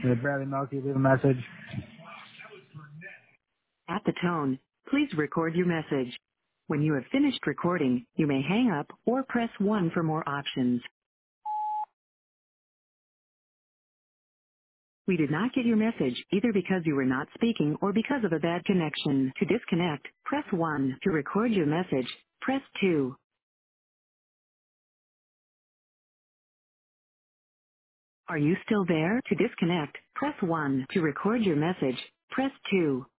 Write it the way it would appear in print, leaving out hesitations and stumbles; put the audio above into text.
Bradley Melky, leave a message. At the tone, please record your message. When you have finished recording, you may hang up or press 1 for more options. We did not get your message either because you were not speaking or because of a bad connection. To disconnect, press 1. To record your message, press 2. Are you still there? To disconnect, press 1. To record your message, press 2.